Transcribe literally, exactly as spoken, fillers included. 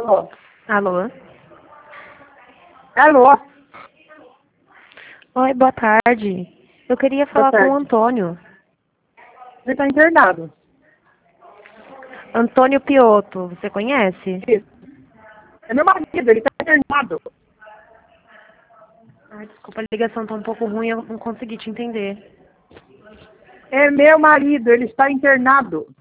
Alô? Alô? Alô? Oi, boa tarde. Eu queria Boa falar com tarde. o Antônio. Ele está internado. Antônio Piotto, você conhece? Isso. É meu marido, ele está internado. Ai, desculpa, a ligação tá um pouco ruim, eu não consegui te entender. É meu marido, ele está internado.